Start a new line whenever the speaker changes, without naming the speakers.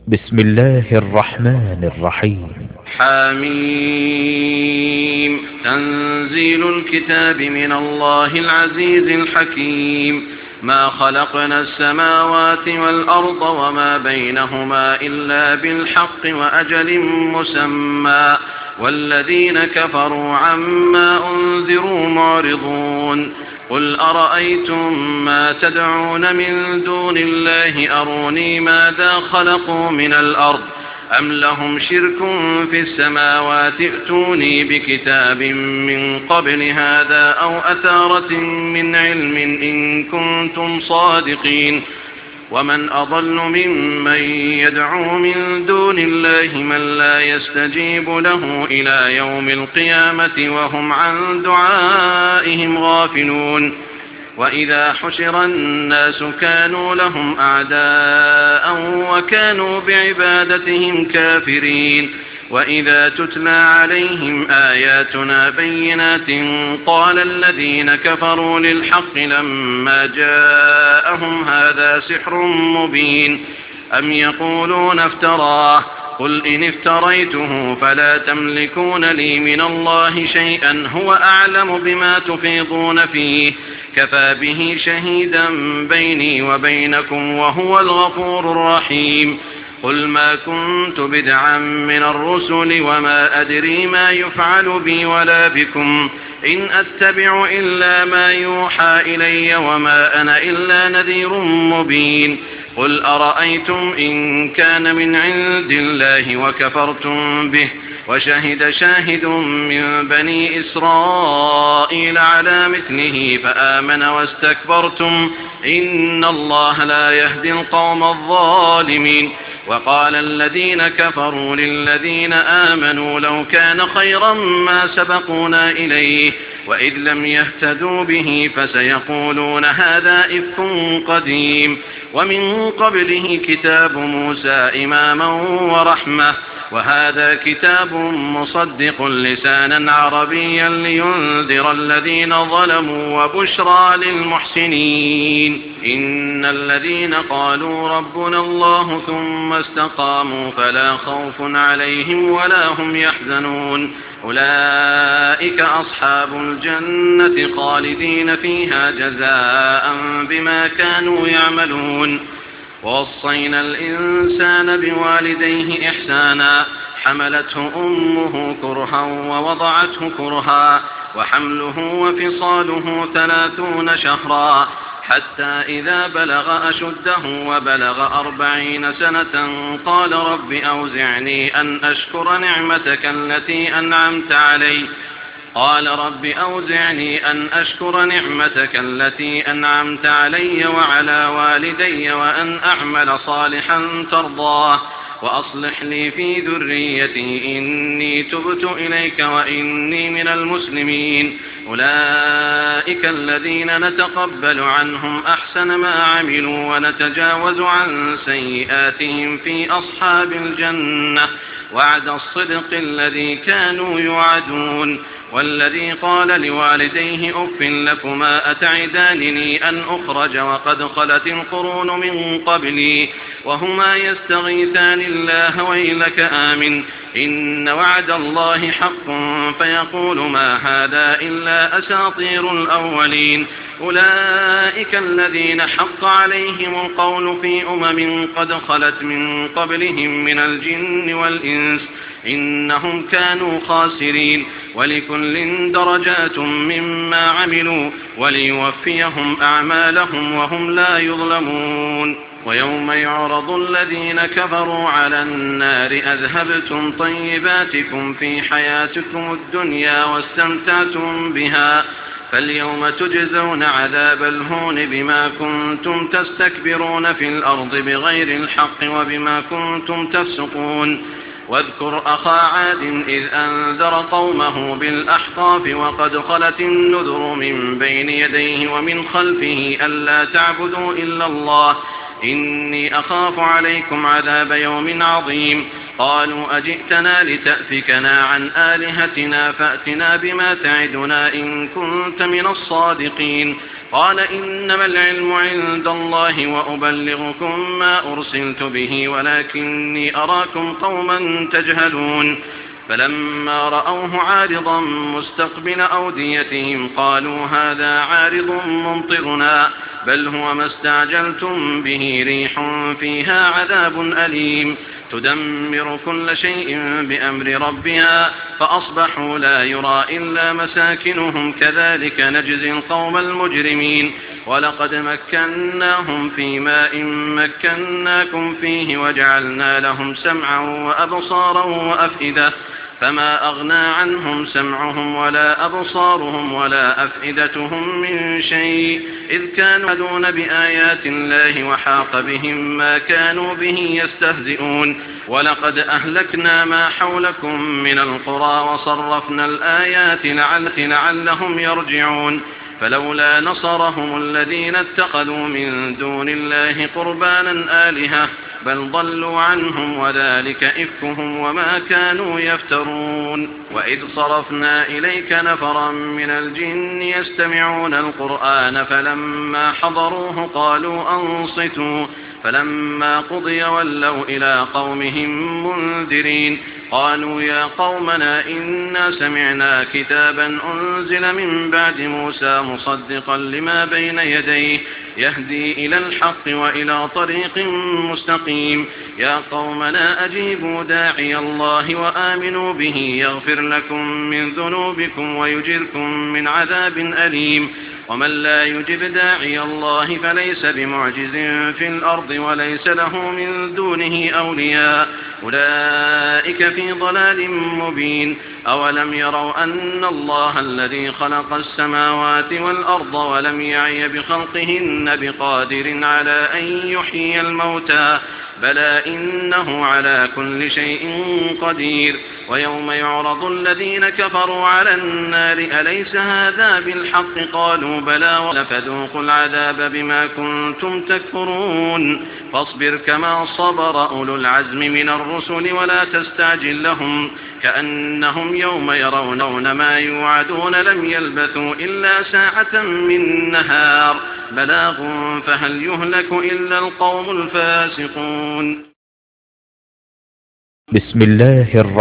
بسم الله الرحمن الرحيم.
حميم. تنزيل الكتاب من الله العزيز الحكيم. ما خلقنا السماوات والأرض وما بينهما إلا بالحق وأجل مسمى، والذين كفروا عما أنذروا معرضون. قل أرأيتم ما تدعون من دون الله أروني ماذا خلقوا من الأرض أم لهم شرك في السماوات ائتوني بكتاب من قبل هذا أو أثارة من علم إن كنتم صادقين. ومن أضل ممن يدعو من دون الله من لا يستجيب له إلى يوم القيامة وهم عن دعائهم غافلون. وإذا حشر الناس كانوا لهم أعداء وكانوا بعبادتهم كافرين. وإذا تتلى عليهم آياتنا بينات قال الذين كفروا للحق لما جاءهم هذا سحر مبين أم يقولون افتراه قل إن افتريته فلا تملكون لي من الله شيئا هو أعلم بما تفيضون فيه كفى به شهيدا بيني وبينكم وهو الغفور الرحيم. قل ما كنت بدعا من الرسل وما أدري ما يفعل بي ولا بكم إن أتبع إلا ما يوحى إلي وما أنا إلا نذير مبين. قل أرأيتم إن كان من عند الله وكفرتم به وشهد شاهد من بني إسرائيل على مثله فآمن واستكبرتم إن الله لا يهدي القوم الظالمين. وقال الذين كفروا للذين آمنوا لو كان خيرا ما سبقونا إليه وإذ لم يهتدوا به فسيقولون هذا إفك قديم. ومن قبله كتاب موسى إماما ورحمة وهذا كتاب مصدق لسانا عربيا لينذر الذين ظلموا وبشرى للمحسنين. إن الذين قالوا ربنا الله ثم استقاموا فلا خوف عليهم ولا هم يحزنون أولئك أصحاب الجنة خالدين فيها جزاء بما كانوا يعملون. ووصينا الإنسان بوالديه إحسانا حملته أمه كرها ووضعته كرها وحمله وفصاله 30 شهرا حتى إذا بلغ أشده وبلغ 40 سنة قال رب أوزعني أن أشكر نعمتك التي أنعمت علي وعلى والدي وأن أعمل صالحا ترضاه وأصلح لي في ذريتي إني تبت إليك وإني من المسلمين. أولئك الذين نتقبل عنهم أحسن ما عملوا ونتجاوز عن سيئاتهم في أصحاب الجنة وعد الصدق الذي كانوا يوعدون. والذي قال لوالديه أف لكما أتعدانني أن أخرج وقد خلت القرون من قبلي وهما يستغيثان الله ويلك آمن إن وعد الله حق فيقول ما هذا إلا أساطير الأولين. أولئك الذين حق عليهم القول في قد خلت من قبلهم من الجن والإنس إنهم كانوا خاسرين. ولكل درجات مما عملوا وليوفيهم أعمالهم وهم لا يظلمون. ويوم يعرض الذين كفروا على النار أذهبتم طيباتكم في حياتكم الدنيا واستمتعتم بها فاليوم تجزون عذاب الهون بما كنتم تستكبرون في الأرض بغير الحق وبما كنتم تفسقون. واذكر أخا عاد إذ أنذر قومه بالأحقاف وقد خلت النذر من بين يديه ومن خلفه ألا تعبدوا إلا الله إني أخاف عليكم عذاب يوم عظيم. قالوا أجئتنا لتأفكنا عن آلهتنا فأتنا بما تعدنا إن كنت من الصادقين. قال إنما العلم عند الله وأبلغكم ما أرسلت به ولكني أراكم قوما تجهلون. فلما رأوه عارضا مستقبل أوديتهم قالوا هذا عارض ممطرنا بل هو ما استعجلتم به ريح فيها عذاب أليم تدمر كل شيء بأمر ربها فأصبحوا لا يرى إلا مساكنهم كذلك نجزي القوم المجرمين. ولقد مكناهم في ماء مكناكم فيه وجعلنا لهم سمعا وأبصارا وأفئدة فما أغنى عنهم سمعهم ولا أبصارهم ولا أفئدتهم من شيء إذ كانوا يعدون بآيات الله وحاق بهم ما كانوا به يستهزئون. ولقد أهلكنا ما حولكم من القرى وصرفنا الآيات لعلهم يرجعون. فلولا نصرهم الذين اتخذوا من دون الله قربانا آلهة بل ضلوا عنهم وذلك إفكهم وما كانوا يفترون. وإذ صرفنا إليك نفرا من الجن يستمعون القرآن فلما حضروه قالوا أنصتوا فلما قضي ولوا إلى قومهم منذرين. قالوا يا قومنا إنا سمعنا كتابا أنزل من بعد موسى مصدقا لما بين يديه يهدي إلى الحق وإلى طريق مستقيم. يا قومنا أجيبوا داعي الله وآمنوا به يغفر لكم من ذنوبكم ويجركم من عذاب أليم. ومن لا يجب داعي الله فليس بمعجز في الأرض وليس له من دونه أولياء أولئك في ضلال مبين. أولم يروا أن الله الذي خلق السماوات والأرض ولم يعي بخلقهن بقادر على أن يحيي الموتى بلى إنه على كل شيء قدير. ويوم يعرض الذين كفروا على النار أليس هذا بالحق قالوا بلى فذوقوا العذاب بما كنتم تكفرون. فاصبر كما صبر أولو العزم من الرسل ولا تستعجل لهم كأنهم يوم يرون ما يوعدون لم يلبثوا إلا ساعة من نهار بلاغ فهل يهلك إلا القوم الفاسقون.
بسم الله الرحمن